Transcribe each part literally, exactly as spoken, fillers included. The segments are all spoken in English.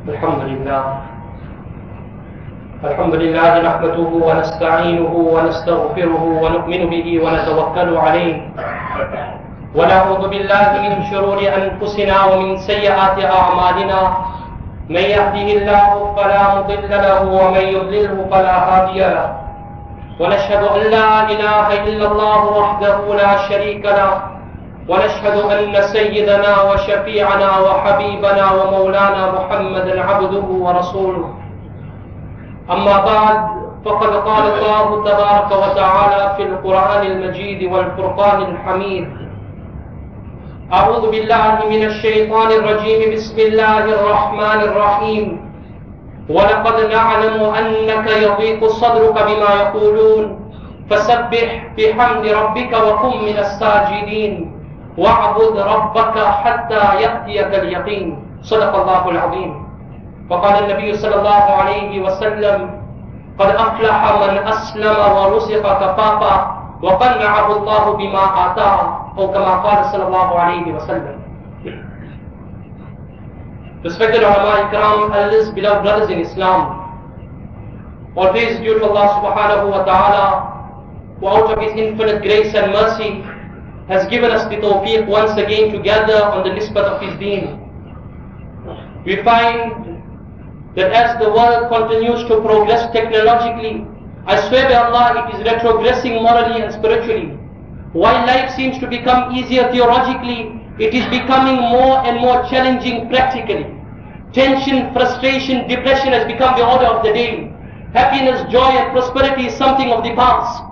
الحمد لله الحمد لله نحمده ونستعينه ونستغفره ونؤمن به ونتوكل عليه ونعوذ بالله من شرور أنفسنا ومن سيئات أعمالنا من يهده الله فلا مضل له ومن يضلله فلا هادي له ونشهد أن لا إله إلا الله وحده لا شريك له ونشهد أن سيدنا وشفيعنا وحبيبنا ومولانا محمدا عبده ورسوله أما بعد فقد قال الله تبارك وتعالى في القرآن المجيد والفرقان الحميد أعوذ بالله من الشيطان الرجيم بسم الله الرحمن الرحيم ولقد نعلم أنك يضيق صدرك بما يقولون فسبح بحمد ربك وكن من الساجدين واعبد ربك حتى يأتيك اليقين صدق الله العظيم. وقال النبي صلى الله عليه وسلم قد أفلح من أسلم ورزق كفافا وقنعه الله بما آتاه أو كما قال صلى الله عليه وسلم. Respected ulama ikram, elders, beloved brothers in Islam, all praise due to Allah subhanahu wa ta'ala, who out of His infinite grace and mercy has given us the tawfiq once again to gather on the nisbat of His deen. We find that as the world continues to progress technologically, I swear by Allah it is retrogressing morally and spiritually. While life seems to become easier theologically, it is becoming more and more challenging practically. Tension, frustration, depression has become the order of the day. Happiness, joy and prosperity is something of the past.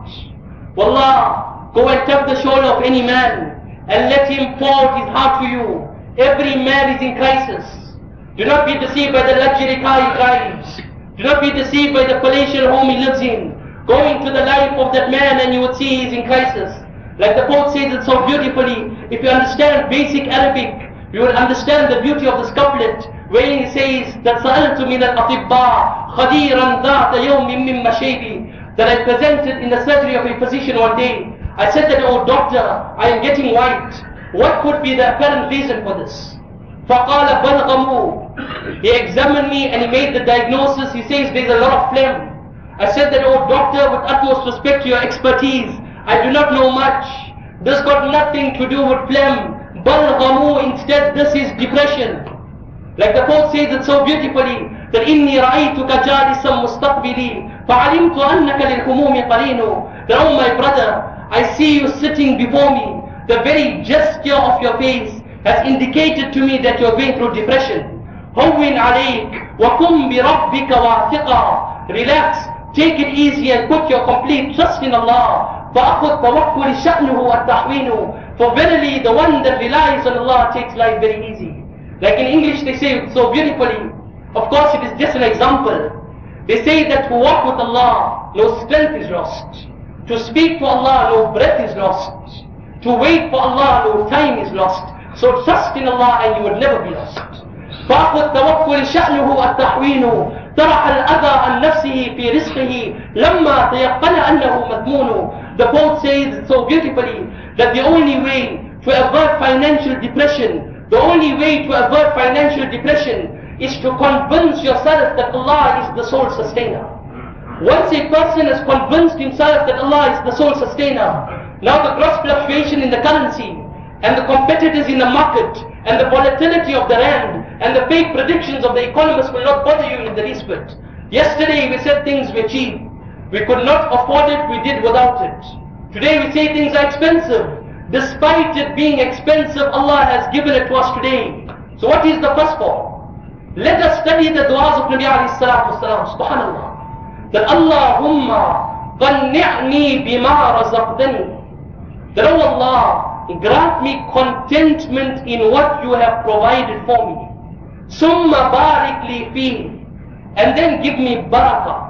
Wallah, go and tap the shoulder of any man and let him pour out his heart to you. Every man is in crisis. Do not be deceived by the luxury car he drives. Do not be deceived by the palatial home he lives in. Go into the life of that man and you would see he is in crisis. Like the poet says it so beautifully, if you understand basic Arabic, you will understand the beauty of this couplet, where he says that سألت من الأطباء خديرا ذات يوم من مشيبي, that I presented in the surgery of a physician one day. I said that, oh doctor, I am getting white. What could be the apparent reason for this? فَقَالَ بَلْغَمُوا. He examined me and he made the diagnosis. He says there's a lot of phlegm. I said that, oh doctor, with utmost respect to your expertise, I do not know much. This got nothing to do with phlegm. بَلْغَمُوا, instead this is depression. Like the poet says it so beautifully, that إِنِّي رَأَيْتُكَ جَالِسًا مُسْتَقْبِلِي فَعَلِمْتُ أَنَّكَ لِلْهُمُومِ قَرِينُ. That, oh my brother, I see you sitting before me. The very gesture of your face has indicated to me that you are going through depression. هَوِّنْ عَلَيْكَ وَكُمْ بِرَبِّكَ وَاثِقًا. Relax, take it easy and put your complete trust in Allah. فَأَخُذْ تَوَكُّلِ شَأْنُهُ التَّحْوِينُ. For verily the one that relies on Allah takes life very easy. Like in English they say it so beautifully. Of course it is just an example. They say that to walk with Allah, no strength is lost. To speak to Allah, no breath is lost. To wait for Allah, no time is lost. So trust in Allah and you will never be lost. فَأَخُذْ تَوَكُّلِ شَأْنُهُ التَّحْوِينُ. طَرَحَ الْأَذَى عَنْ نَفْسِهِ فِي رِزْقِهِ لَمَّا تَيَقَّنَ أَنَّهُ مَذْمُونُ. The poet says so beautifully that the only way to avert financial depression, the only way to avert financial depression is to convince yourself that Allah is the sole sustainer. Once a person has convinced himself that Allah is the sole sustainer, now the gross fluctuation in the currency and the competitors in the market and the volatility of the rand and the fake predictions of the economists will not bother you in the least bit. Yesterday we said things were cheap. We could not afford it, we did without it. Today we say things are expensive. Despite it being expensive, Allah has given it to us today. So what is the first for? Let us study the du'as of Nabi alayhi salatu wasalam, subhanallah. That Allahumma qanni'ni bima razaqtani. That, oh Allah, grant me contentment in what you have provided for me. Summa barik li fi. And then give me barakah.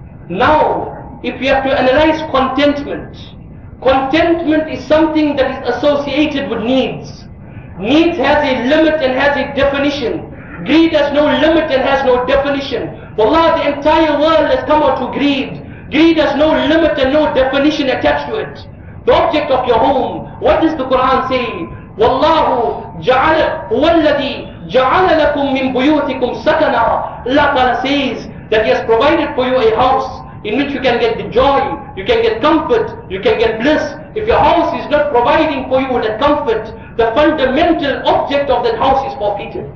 Now, if you have to analyze contentment, contentment is something that is associated with needs. Needs has a limit and has a definition. Greed has no limit and has no definition. Wallah, the entire world has come out to greed. Greed has no limit and no definition attached to it. The object of your home, what does the Quran say? Wallahu ja'ala huwa alladhi جَعَلَ لَكُم مِّن بُيُوتِكُمْ سَكَنًا. Allah Ta'ala says that He has provided for you a house in which you can get the joy, you can get comfort, you can get bliss. If your house is not providing for you that comfort, the fundamental object of that house is forfeited.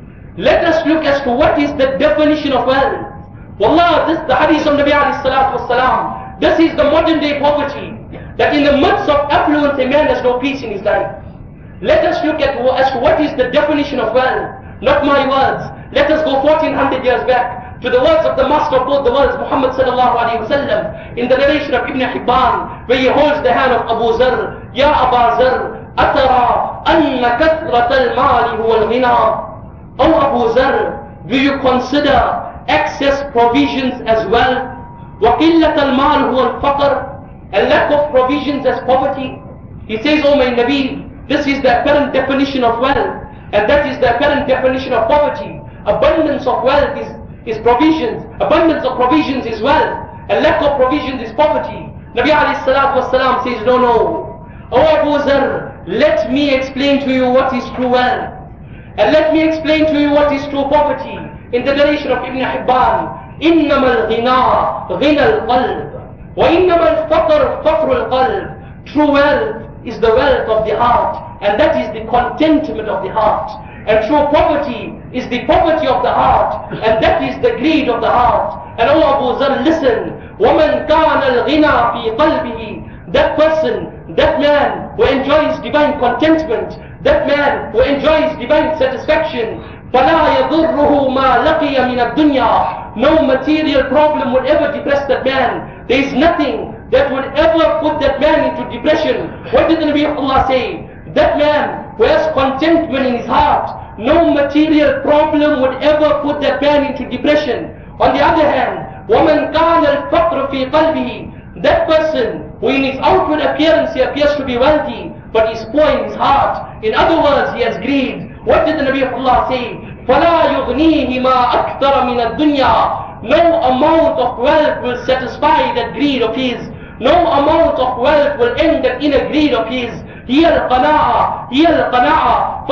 Let us look as to what is the definition of wealth. Wallah, this the hadith of Nabi alayhi salatu wasalam. This is the modern day poverty. That in the midst of affluence, a man has no peace in his life. Let us look at as to what is the definition of wealth. Not my words. Let us go fourteen hundred years back to the words of the master of both the worlds, Muhammad sallallahu alayhi wa sallam, in the narration of Ibn Hibban, where he holds the hand of Abu Zar. Ya Aba Zar, atara anna kathrat al-mali huwa al-ghina. O Abu Zar, do you consider excess provisions as wealth? وَقِلَّةَ الْمَالِ هُوَ الْفَقْرِ, and lack of provisions as poverty? He says, O my Nabi, this is the apparent definition of wealth, and that is the apparent definition of poverty. Abundance of wealth is, is provisions, abundance of provisions is wealth, and lack of provisions is poverty. Nabi alayhi salatu wasalam says, no, no. O Abu Zar, let me explain to you what is true wealth. And let me explain to you what is true poverty. In the narration of Ibn Hibban, إِنَّمَا الْغِنَى غِنَى الْقَلْبِ وَإِنَّمَا الْفَقْرُ فَقْرُ الْقَلْبِ. True wealth is the wealth of the heart, and that is the contentment of the heart. And true poverty is the poverty of the heart, and that is the greed of the heart. And Allah Abu Zar, listen, وَمَنْ كَانَ الْغِنَى فِي قَلْبِهِ. That person, that man who enjoys divine contentment, that man who enjoys divine satisfaction, فَلَا يَضُرُّهُ مَا لَقِيَ مِنَ الدُّنْيَا. No material problem will ever depress that man. There is nothing that would ever put that man into depression. What did the Nabi of Allah say? That man who has contentment in his heart, no material problem would ever put that man into depression. On the other hand, وَمَنْ كَانَ الْفَقْرُ فِي قَلْبِهِ. That person who in his outward appearance he appears to be wealthy, but is poor in his heart. In other words, he has greed. What did the Nabi of Allah say? فَلَا يُغْنِيهِ مَا أَكْثَرَ مِنَ الدُّنْيَا. No amount of wealth will satisfy that greed of his. No amount of wealth will end that inner greed of his. هي القناعة هي القناعة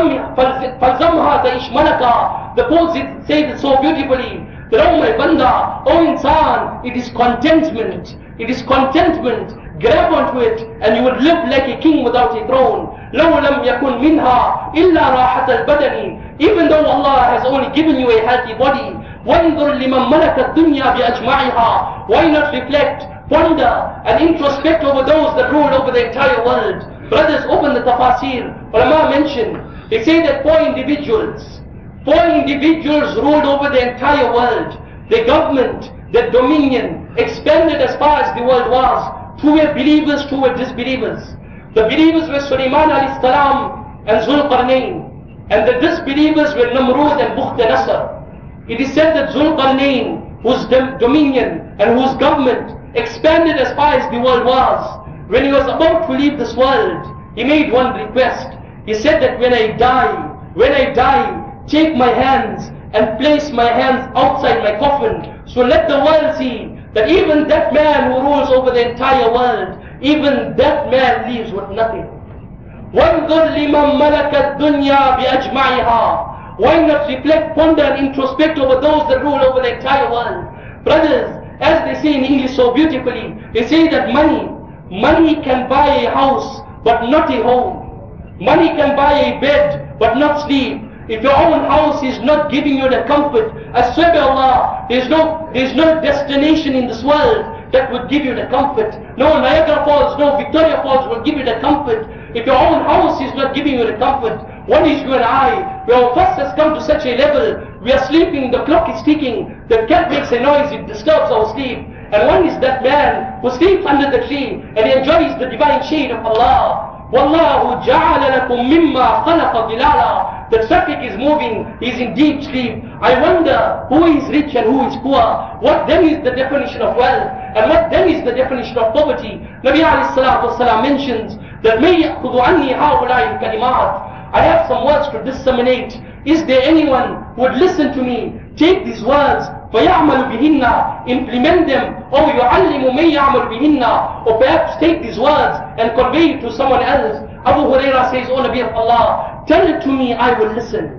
فَلْزَمْهَا تَإِشْمَلَكَ. The poet says it so beautifully. That, oh my banda, oh insan, it is contentment. It is contentment. Grab onto it and you would live like a king without a throne. لَوْ لَمْ يَكُنْ مِنْهَا إِلَّا رَاحَةَ الْبَدَنِ. Even though Allah has only given you a healthy body. وَانْظُرْ لِمَنْ مَلَكَ الدُّنْيَا بِأَجْمَعِهَا. Why not reflect, ponder and introspect over those that rule over the entire world? Brothers, open the tafasir. Ulama mentioned, they say that four individuals, four individuals ruled over the entire world. The government, the dominion, expanded as far as the world was. Two were believers, two were disbelievers. The believers were Sulaiman alayhi salam and Zulqarnain. And the disbelievers were Namrud and Bukht-Nasr. It is said that Zulqarnain, whose dominion and whose government expanded as far as the world was, when he was about to leave this world, he made one request. He said that when I die, when I die, take my hands and place my hands outside my coffin. So let the world see that even that man who rules over the entire world, even that man leaves with nothing. وَانْظُرْ لِمَنْ مَلَكَ الدُّنْيَا بِأَجْمَعِهَا. Why not reflect, ponder and introspect over those that rule over the entire world? Brothers, as they say in English so beautifully, they say that money, money can buy a house but not a home. Money can buy a bed but not sleep. If your own house is not giving you the comfort, I swear by Allah, there is no, there is no destination in this world that would give you the comfort. No Niagara Falls, no Victoria Falls will give you the comfort. If your own house is not giving you the comfort, what is you and I? Our first has come to such a level, we are sleeping, the clock is ticking, the cat makes a noise, it disturbs our sleep. And one is that man who sleeps under the tree and he enjoys the divine shade of Allah. وَاللَّهُ جَعَلَ لَكُم مِّمَّا خَلَقَ ظِلَالًا. The traffic is moving, he is in deep sleep. I wonder who is rich and who is poor. What then is the definition of wealth? And what then is the definition of poverty? Nabi alayhi salatu wasalam mentions that مَن يَأْخُذُ عَنِّي هَؤُلَاءِ الْكَلِمَاتِ. I have some words to disseminate. Is there anyone who would listen to me? Take these words, فَيَعْمَلُ بِهِنَّ, implement them, or يُعَلِّمُ مَن يَعْمَلُ بِهِنَّ, or perhaps take these words and convey it to someone else. Abu Hurairah says, O Nabi of Allah, tell it to me, I will listen.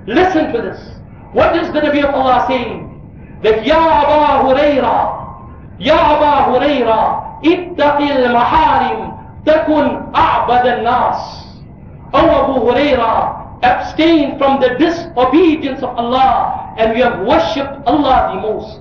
Listen to this. What is the Nabi of Allah saying? That Ya Aba Huraira, Ya Aba Huraira, ittaqil maharim takun a'bad al-nas. O Abu Huraira, abstain from the disobedience of Allah and you have worshipped Allah the most.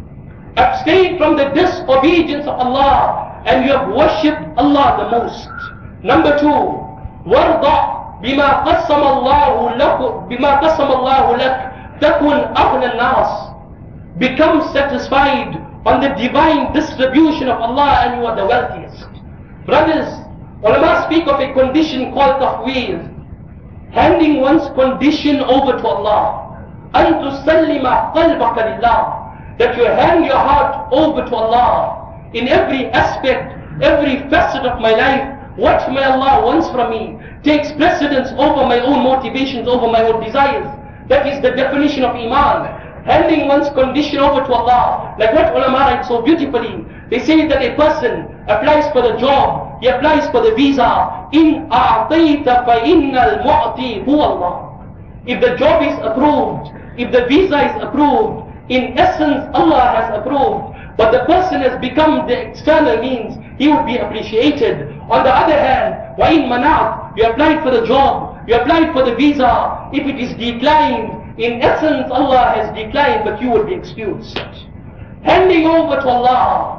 Abstain from the disobedience of Allah and you have worshipped Allah the most. Number two, وَارْضَعْ بِمَا قَسَّمَ اللَّهُ لَكُ بِمَا قَسَّمَ اللَّهُ لَكَ تَكُنْ أَغْنَى النَّاسِ. Become satisfied on the divine distribution of Allah and you are the wealthiest. Brothers, ulama speak of a condition called tafweed, handing one's condition over to Allah. أَن تُسَلِّمَ قَلْبَكَ لِلَّهِ, that you hand your heart over to Allah in every aspect, every facet of my life. What may Allah wants from me takes precedence over my own motivations, over my own desires. That is the definition of Iman. Handing one's condition over to Allah. Like what ulama write so beautifully. They say that a person applies for the job, he applies for the visa. In a'tayta fa innal mu'ti huwa Allah. If the job is approved, if the visa is approved, in essence Allah has approved. But the person has become the external means, he would be appreciated. On the other hand, وَإِن مَنَعْتَ, you applied for the job, you applied for the visa, if it is declined, in essence Allah has declined, but you will be excused. Handing over to Allah.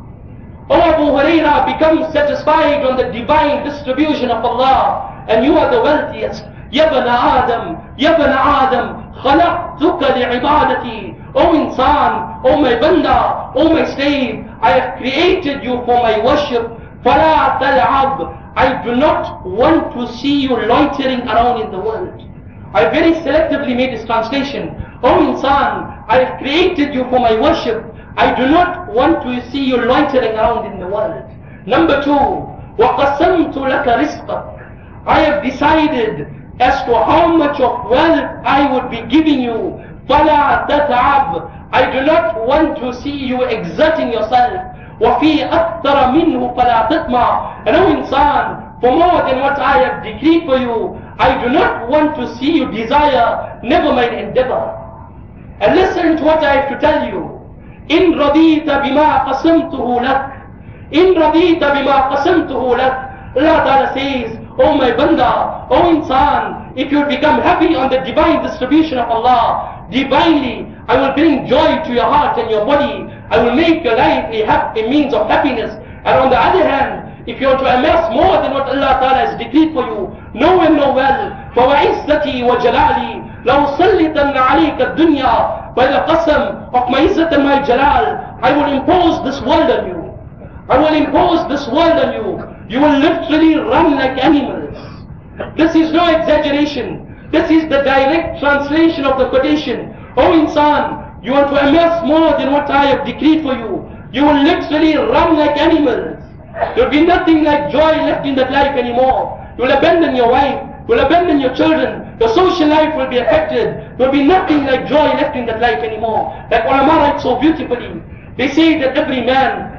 O Abu Huraira, become satisfied on the divine distribution of Allah, and you are the wealthiest. Ya bana Adam, Ya bana Adam, khalaqtuka li'ibadati. O insan, O my banda, O my slave, I have created you for my worship. فَلَا تَلْعَبْ, I do not want to see you loitering around in the world. I very selectively made this translation. O insan, I have created you for my worship. I do not want to see you loitering around in the world. Number two, وَقَسَمْتُ لَكَ رِزْقَكَ, I have decided as to how much of wealth I would be giving you. فَلَا تَتَعَبْ, I do not want to see you exerting yourself. وَفِي أَكْثَرَ مِنْهُ فَلَا تَطْمَعْ, and O insan, for more than what I have decreed for you, I do not want to see you desire, never mind endeavor. And listen to what I have to tell you. إِن رَضِيتَ بِمَا قَسَمْتُهُ لَكَ, إِن رَضِيتَ بِمَا قَسَمْتُهُ لَكَ, Allah Ta'ala says, O my banda, O insan, if you become happy on the divine distribution of Allah, divinely, I will bring joy to your heart and your body. I will make your life a, a means of happiness. And on the other hand, if you want to amass more than what Allah Ta'ala has decreed for you, know and know well, فَوَعِزَّتِي وَجَلَالِي لَوْصَلِّتَنَّ عَلَيْكَ الدُّنْيَا, by the qasam of my izzat and my jalal, I will impose this world on you. I will impose this world on you. You will literally run like animals. This is no exaggeration. This is the direct translation of the quotation. O insan, you want to amass more than what I have decreed for you. You will literally run like animals. There will be nothing like joy left in that life anymore. You will abandon your wife. You will abandon your children. Your social life will be affected. There will be nothing like joy left in that life anymore. Like ulama write so beautifully. They say that every man,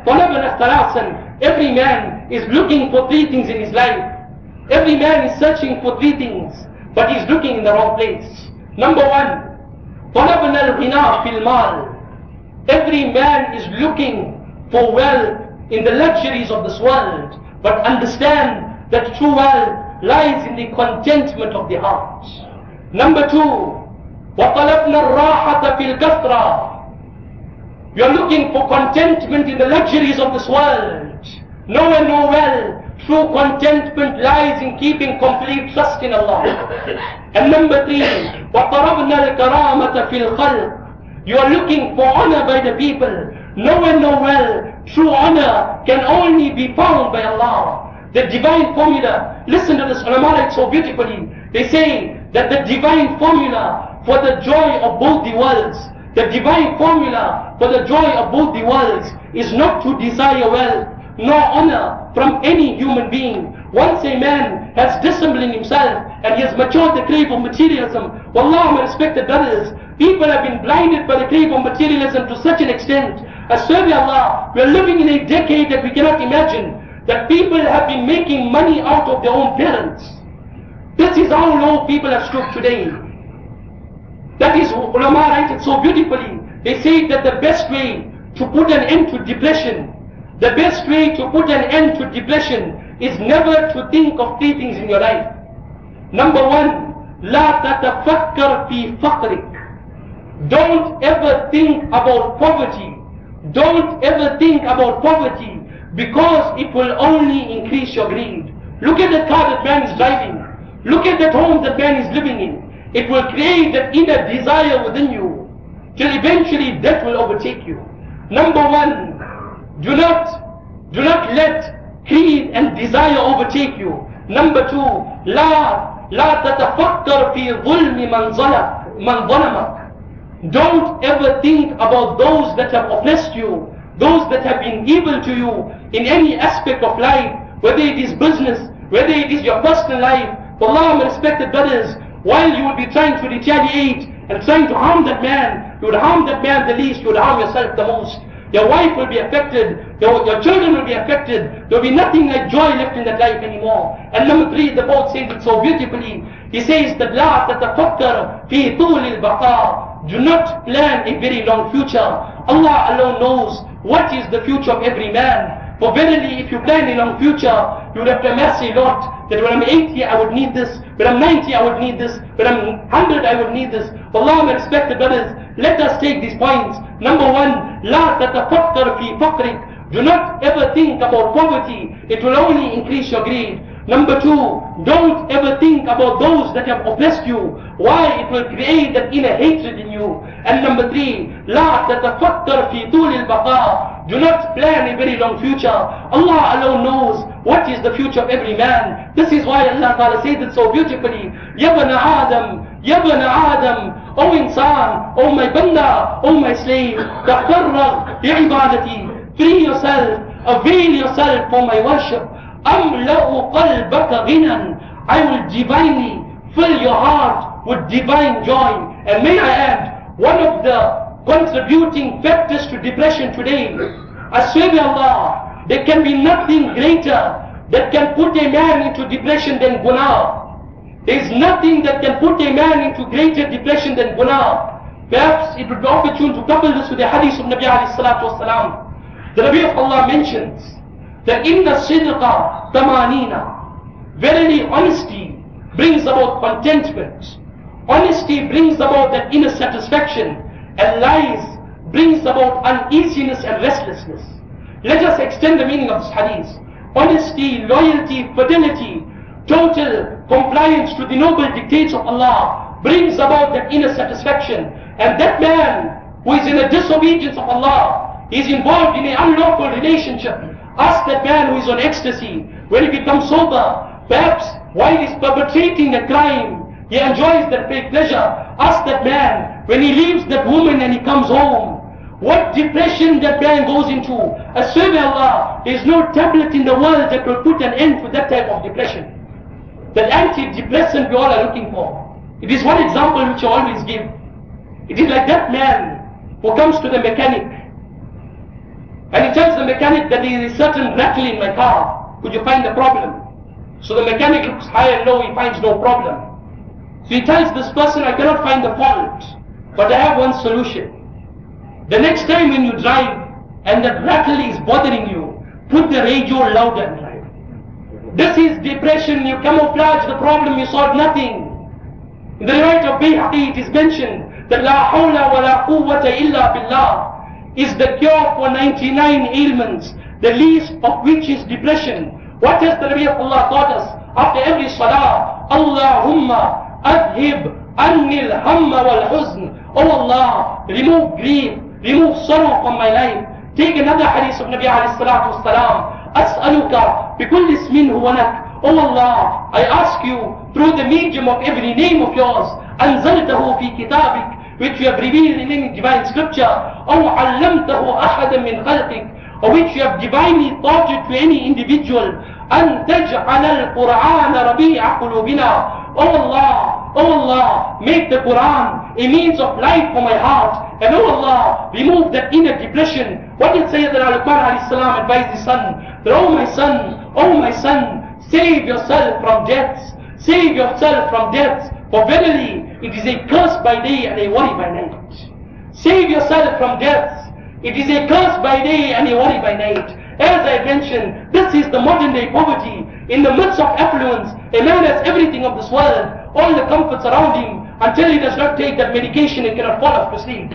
every man is looking for three things in his life. Every man is searching for three things, but he's looking in the wrong place. Number one, every man is looking for wealth in the luxuries of this world, but understand that true wealth lies in the contentment of the heart. Number two, you are looking for contentment in the luxuries of this world. Know and know well, true contentment lies in keeping complete trust in Allah. And number three, وَطَرَبْنَا الْكَرَامَةَ فِي الْخَلْقِ, you are looking for honor by the people. Know and know well, true honor can only be found by Allah. The divine formula, listen to this, ulama write so beautifully. They say that the divine formula for the joy of both the worlds, the divine formula for the joy of both the worlds is not to desire wealth nor honor from any human being. Once a man has disciplined himself and he has matured the crave of materialism, wallah, my respected brothers, people have been blinded by the crave of materialism to such an extent. As serve Allah, we are living in a decade that we cannot imagine, that people have been making money out of their own parents. This is how low people have stood today. That is, ulama write it so beautifully. They say that the best way to put an end to depression, the best way to put an end to depression is never to think of three things in your life. Number one, لا تتفكر في فقرك. Don't ever think about poverty. Don't ever think about poverty, because it will only increase your greed. Look at the car that man is driving. Look at that home that man is living in. It will create that inner desire within you, till eventually death will overtake you. Number one, do not, do not let greed and desire overtake you. Number two, لا لا تتفكر في ظلم من ظلم من ظلمك. Don't ever think about those that have oppressed you, those that have been evil to you in any aspect of life, whether it is business, whether it is your personal life. Allah, my respected brothers, while you will be trying to retaliate and trying to harm that man, you would harm that man the least, you would harm yourself the most. Your wife will be affected, your, your children will be affected, there will be nothing like joy left in that life anymore. And number three, the Prophet says it so beautifully. He says that لا تتفكر في طول البقاء. Do not plan a very long future. Allah alone knows what is the future of every man. For verily, if you plan a long future, you would have to amass a lot. That when I'm eighty, I would need this. When I'm ninety, I would need this. When I'm one hundred, I would need this. Allah, my respected brothers, let us take these points. Number one, لا تتفكر في فقرك. Do not ever think about poverty. It will only increase your greed. Number two, don't ever think about those that have oppressed you. Why? It will create that inner hatred in you. And number three, لا تتفكر في طول البقاء. Do not plan a very long future. Allah alone knows what is the future of every man. This is why Allah Ta'ala said it so beautifully. Ya bana Adam, Ya bana Adam, O insan, O my banda, O my slave, تفرغ لعبادتي. Free yourself, avail yourself for my worship. أملأ قلبك غنى. I will divinely fill your heart with divine joy. And may I add, one of the contributing factors to depression today, I swear by Allah, there can be nothing greater that can put a man into depression than guna. There is nothing that can put a man into greater depression than guna. Perhaps it would be opportune to couple this with the hadith of Nabi alayhi salatu wasalam. The Nabi of Allah mentions that in the sidqa tamanina, verily honesty brings about contentment. Honesty brings about that inner satisfaction, and lies brings about uneasiness and restlessness. Let us extend the meaning of this hadith. Honesty, loyalty, fidelity, total compliance to the noble dictates of Allah brings about that inner satisfaction. And that man who is in the disobedience of Allah, is involved in an unlawful relationship. Ask that man who is on ecstasy, when he becomes sober, perhaps while he is perpetrating a crime, he enjoys that great pleasure. Ask that man, when he leaves that woman and he comes home, what depression that man goes into. I swear by Allah, there is no tablet in the world that will put an end to that type of depression. That antidepressant we all are looking for. It is one example which I always give. It is like that man who comes to the mechanic, and he tells the mechanic that there is a certain rattle in my car. Could you find the problem? So the mechanic looks high and low, he finds no problem. So he tells this person, I cannot find the fault, but I have one solution. The next time when you drive and that rattle is bothering you, put the radio louder and drive. This is depression. You camouflage the problem, you solve nothing. In the riwayat of Bayhaqi it is mentioned that La hawla wa la quwwata illa billah is the cure for ninety-nine ailments, the least of which is depression. What has the Nabi of Allah taught us after every salah? Allahumma adhib anni al-hamma wal-huzn. Oh Allah, remove grief, remove sorrow from my life. Take another hadith of Nabi alayhi salatu wasalam. As'aluka bikulli ismin huwa lak. Oh Allah, I ask you through the medium of every name of yours, anzaltahu fi kitabik, which you have revealed in any divine scripture, أو علمته أحدا من خلقك, or which you have divinely taught it to any individual, أن تجعل القرآن ربيع قلوبنا. Oh Allah, oh Allah, make the Quran a means of life for my heart, and oh Allah, remove that inner depression. What did Sayyidina Luqman alayhi salam advise his son? That, oh my son, oh my son, save yourself from deaths, save yourself from deaths, for verily It is a curse by day and a worry by night. Save yourself from death. It is a curse by day and a worry by night. As I mentioned, this is the modern day poverty. In the midst of affluence, a man has everything of this world, all the comforts around him, until he does not take that medication and cannot fall off to sleep.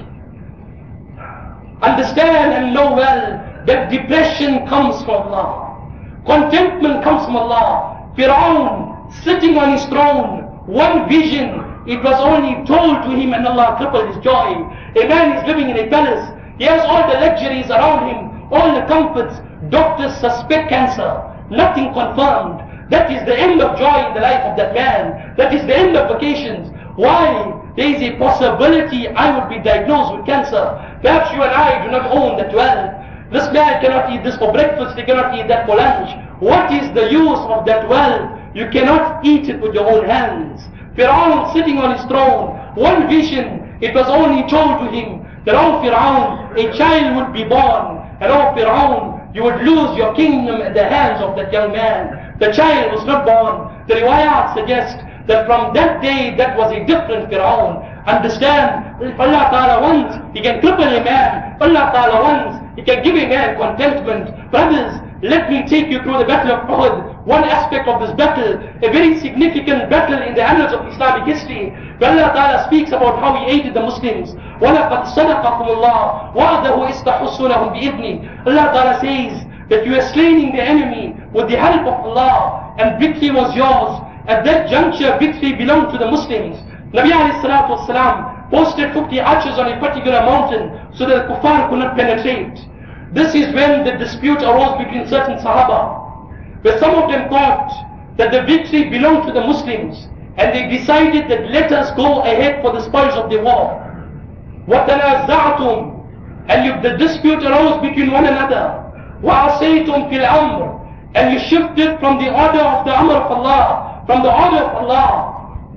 Understand and know well that depression comes from Allah. Contentment comes from Allah. Fir'aun, sitting on his throne, one vision, it was only told to him and Allah crippled his joy. A man is living in a palace. He has all the luxuries around him, all the comforts. Doctors suspect cancer. Nothing confirmed. That is the end of joy in the life of that man. That is the end of vacations. Why? There is a possibility I would be diagnosed with cancer. Perhaps you and I do not own that wealth. This man cannot eat this for breakfast, he cannot eat that for lunch. What is the use of that wealth? You cannot eat it with your own hands. Fir'aun sitting on his throne, one vision, it was only told to him that, oh Fir'aun, a child would be born, and oh Fir'aun, you would lose your kingdom at the hands of that young man. The child was not born. The riwayat suggest that from that day, that was a different Fir'aun. Understand, if Allah Ta'ala wants, He can cripple a man. If Allah Ta'ala wants, He can give a man contentment. Brothers, let me take you through the battle of Uhud. One aspect of this battle, a very significant battle in the annals of Islamic history, where Allah Ta'ala speaks about how He aided the Muslims. وَلَقَدْ صَدَقَكُمُ اللَّهُ وَعْدَهُ إِسْتَحُسُّونَهُمْ بِإِذْنِهِ. Allah Ta'ala says that you are slaying the enemy with the help of Allah, and victory was yours. At that juncture, victory belonged to the Muslims. Nabi alayhi salatu wasalam posted fifty archers on a particular mountain so that the kuffar could not penetrate. This is when the dispute arose between certain Sahaba, where some of them thought that the victory belonged to the Muslims, and they decided that let us go ahead for the spoils of the war. وَتَنَازَعْتُمْ, and if the dispute arose between one another, وَعَصَيْتُمْ فِي الْأَمْرِ, and you shifted from the order of the Amr of Allah, from the order of Allah.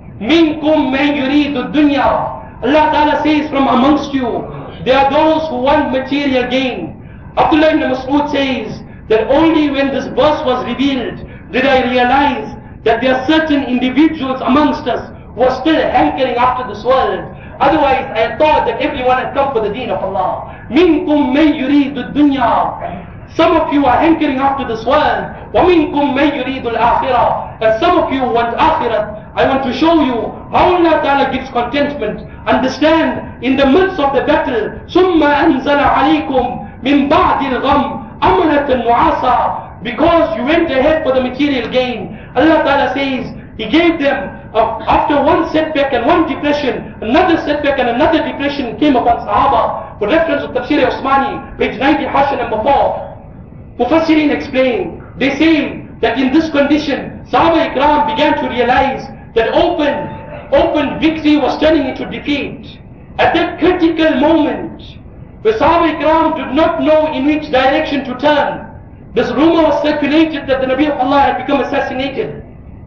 Minkum man yuridu dunya. Allah Ta'ala says from amongst you, there are those who want material gain. Abdullah ibn Mas'ud says that only when this verse was revealed did I realize that there are certain individuals amongst us who are still hankering after this world. Otherwise, I thought that everyone had come for the deen of Allah. Minkum man yuridu dunya. Some of you are hankering after this world. وَمِنْكُمْ مَنْ يُرِيدُ الْآخِرَةِ. And some of you want akhirat. I want to show you how Allah Ta'ala gives contentment. Understand, in the midst of the battle, ثُمَّ أَنزَلَ عَلَيْكُمْ مِنْ بَعْدِ الْغَمْ أَمْنَةً وَعَصَى. Because you went ahead for the material gain, Allah Ta'ala says, He gave them, uh, after one setback and one depression, another setback and another depression came upon Sahaba. With reference to Tafsir Usmani, page ninety, Hasha number four. Mufassirin explain, they say that in this condition, Sahaba Ikram began to realize that open, open victory was turning into defeat. At that critical moment, where Sahaba Ikram did not know in which direction to turn, this rumor was circulated that the Nabi of Allah had become assassinated.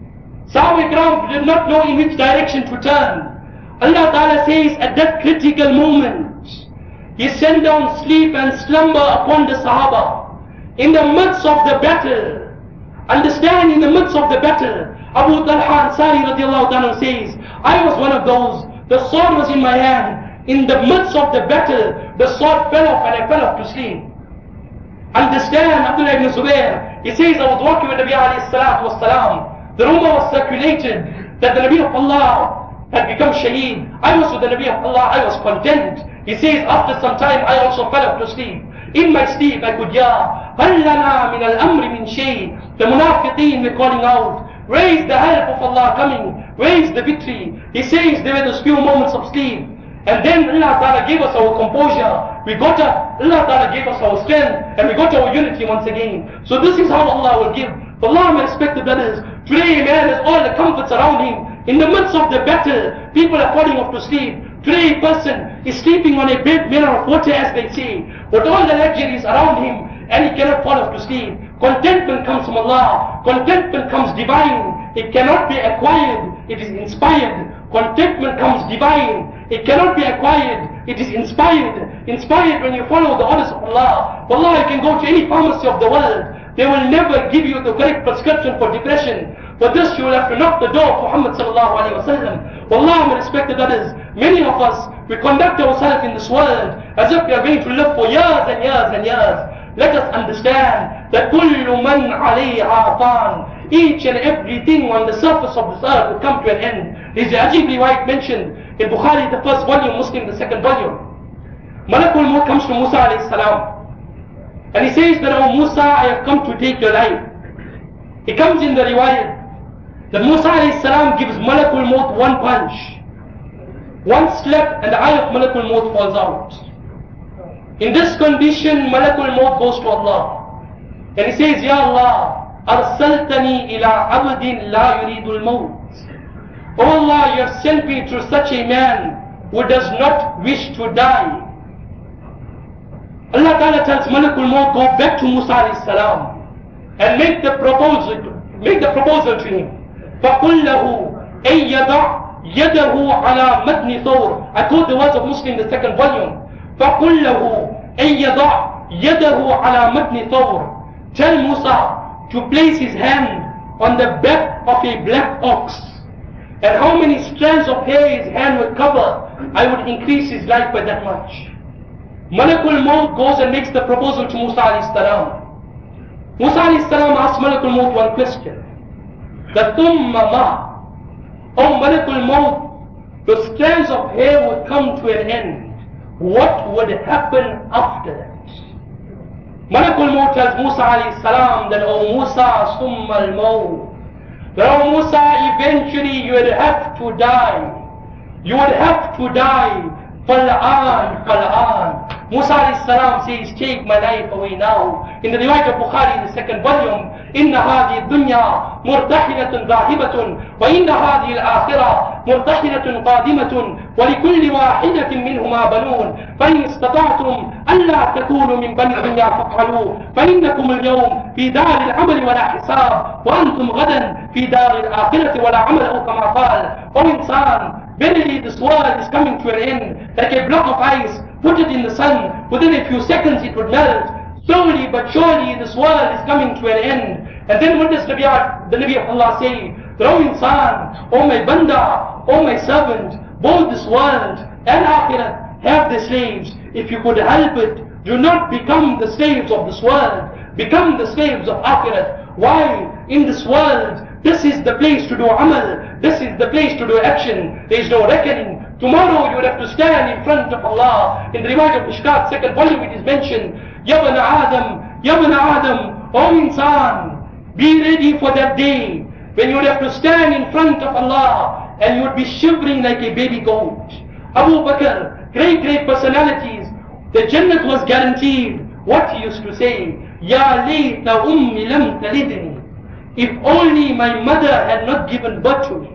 Sahaba Ikram did not know in which direction to turn. Allah Ta'ala says at that critical moment, He sent down sleep and slumber upon the Sahaba. In the midst of the battle, understand, in the midst of the battle, Abu Talha Ansari radiallahu ta'ala says, I was one of those, the sword was in my hand. In the midst of the battle, the sword fell off and I fell off to sleep. Understand, Abdullah ibn Zubair, he says, I was walking with Nabi alayhi salatu wasalam. The rumor was circulated that the Nabi of Allah had become shaheed. I was with the Nabi of Allah, I was content. He says, after some time, I also fell off to sleep. In my sleep, I could hear, هَلْ لَنَا مِنَ الْأَمْرِ مِنْ شَيْءٍ. The munafiqeen were calling out, where is the help of Allah coming? Where is the victory? He says there were those few moments of sleep. And then Allah Ta'ala gave us our composure. We got up, Allah Ta'ala gave us our strength, and we got our unity once again. So this is how Allah will give. Allah, my respected brothers, today a man has all the comforts around him. In the midst of the battle, people are falling off to sleep. Today a person is sleeping on a bed made out of water, as they say, with all the luxuries around him, and he cannot fall off to sleep. Contentment comes from Allah. Contentment comes divine. It cannot be acquired. It is inspired. Contentment comes divine. It cannot be acquired. It is inspired. Inspired when you follow the orders of Allah. Wallah, you can go to any pharmacy of the world. They will never give you the correct prescription for depression. For this you will have to knock the door of Muhammad sallallahu alayhi wa sallam. Wallah, my respected brothers, many of us, we conduct ourselves in this world as if we are going to live for years and years and years. Let us understand that كُلُّ مَنْ عَلَيْهَا فَانٍ, each and everything on the surface of this earth will come to an end. There is a Ajib riwayat mentioned in Bukhari, the first volume, Muslim, the second volume. Malakul Maut comes to Musa alayhi salam, and he says that, "Oh Musa, I have come to take your life." It comes in the riwayat that Musa alayhi salam gives Malakul Maut one punch, one slap, and the eye of Malakul Maut falls out. In this condition, Malakul Maut goes to Allah, and he says, "Ya Allah, arsaltani ila abdin la yuridul maut." Oh Allah, you have sent me to such a man who does not wish to die. Allah Ta'ala tells Malakul Maut, go back to Musa alayhi salam and make the proposal, make the proposal to him. فَقُلْ لَهُ أَن يَضَعْ يَدَهُ عَلَى مَتْنِ ثَوْرٍ. I quote the words of Muslim, the second volume. فَقُلْ لَهُ أَن يَضَعْ يَدَهُ عَلى مَتْنِ ثَوْرٍ. Tell Musa to place his hand on the back of a black ox. And how many strands of hair his hand would cover, I would increase his life by that much. Malakul Maut goes and makes the proposal to Musa alayhi salam. Musa alayhi salam asks Malakul Maut one question. The thumma ma. Oh Malakul Maut, the strands of hair would come to an end. What would happen after that? Malakul Maut tells Musa alayhi salam that, "Oh Musa, thumma al-maut." That, "Oh Musa, eventually you would have to die. You would have to die. Fal'an, fal'an." Musa alayhi salam says, "Take my life away now." In the riwayat of Bukhari, the second volume, إِنَّ هَذِهِ الدُّنْيَا مُرْتَحِلَةٌ ذَاهِبَةٌ وَإِنَّ هَذِهِ الْآخِرَةَ مُرْتَحِلَةٌ قَادِمَةٌ وَلِكُلِّ وَاحِدَةٍ مِّنْهُمَا بَنُونَ فَإِنِ اسْتَطَعْتُمْ أَلَّا تَكُونُوا مِنْ بَنِي الدُّنْيَا فَافْعَلُوا فَإِنَّكُمُ الْيَوْمَ فِي دَارِ الْعَمَلِ وَلَا حِسَابٍ وَأَنْتُمْ غَدًا فِي دَارِ الْآخِرَةِ وَلَا عَمَلَ كَمَا قَالَ. O insan, verily this world is coming to an end like a block of ice. Put it in the sun, within a few seconds it would melt. Slowly but surely this world is coming to an end. And then what does the Nabi of Allah say? O insan, O my banda, O my servant, both this world and Akhirat have the slaves. If you could help it, do not become the slaves of this world. Become the slaves of Akhirat. Why? In this world, this is the place to do amal. This is the place to do action. There is no reckoning. Tomorrow you would have to stand in front of Allah. In the riwayat of Mishkat, second volume, it is mentioned, Ya bana Adam, Ya bana Adam, O insan, be ready for that day when you would have to stand in front of Allah and you would be shivering like a baby goat. Abu Bakr, great, great personalities, the Jannat was guaranteed. What he used to say, Ya layta ummi lam talidni. If only my mother had not given birth to me.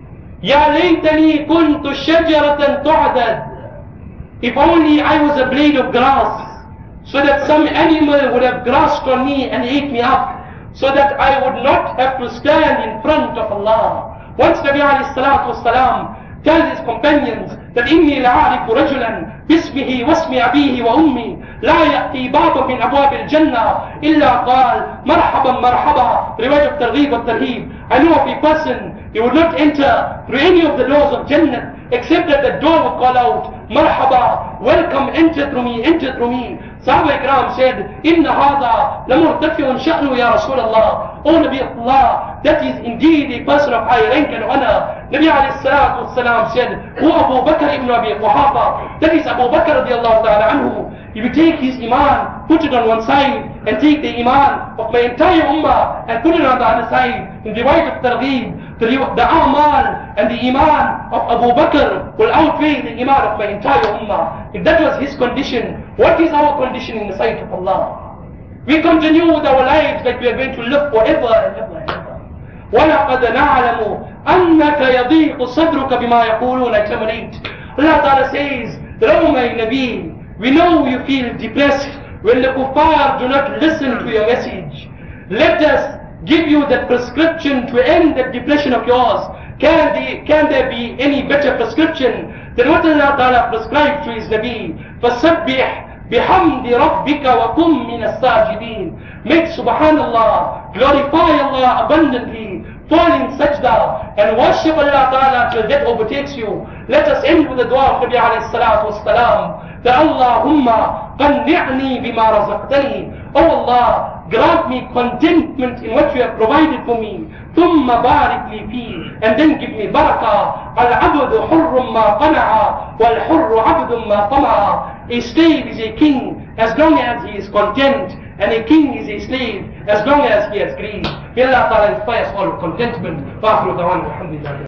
Ya laytani kuntu shajaratan tu'dad. If only I was a blade of grass, so that some animal would have grasped on me and ate me up, so that I would not have to stand in front of Allah. Once Nabi alayhi salatu wasalam tells his companions that إِنِّي لَعَارِفُ رَجُلًا بِاسْمِهِ وَاسْمِ أَبِيهِ وَأُمِّي لَا يَأْتِي بَابًا مِنْ أَبْوَابِ الْجَنَّةِ إِلَّا قَالَ مَرْحَبًا مَرْحَبًا. Riwayat of Targhib wa Tarheeb. I know of a person, he would not enter through any of the doors of Jannah, except that the door would call out, Marhaba, welcome, enter through me, enter through me. Sahaba Ikram said, Inna hadha lamurtafi'un sha'nu ya Rasulullah. O Nabi of Allah, that is indeed a person of high rank and honor. Nabi alayhi salatu wasalam said, Who Abu Bakr ibn Abi Quhafa, that is Abu Bakr radiallahu ta'ala anhu. If you take his iman, put it on one side, and take the iman of my entire ummah and put it on the other side, in the riwayat of Targhib, the, the amal and the iman of Abu Bakr will outweigh the iman of my entire ummah. If that was his condition, what is our condition in the sight of Allah? We continue with our lives like we are going to live forever and ever and ever. وَلَقَدْ نَعْلَمُ أَنَّكَ يَضِيقُ صَدْرُكَ بِمَا يَقُولُونَ. Examinate. Allah Ta'ala says, O my Nabi, we know you feel depressed when the kuffar do not listen to your message. Let us give you that prescription to end that depression of yours. Can, the, can there be any better prescription than what Allah Ta'ala prescribed to His Nabi? فَسَبِّحْ بِحَمْدِ رَبِّكَ وَكُمْ مِنَ السَّاجِدِينَ. Make subhanallah, glorify Allah abundantly, fall in sajda and worship Allah Ta'ala till death overtakes you. Let us end with the dua of Nabi alayhi salatu wasalam, that Allahumma qanni'ni bima razaqtani. Oh Allah, grant me contentment in what you have provided for me. Thumma barik li fi, and then give me barakah. Al-abdu hurrum ma qana'a, wal-hurru abdun ma tama'a. A slave is a king as long as he is content, and a king is a slave as long as he has greed. May Allah Ta'ala inspire us all with contentment. Wa akhiru da'wana alhamdulillah.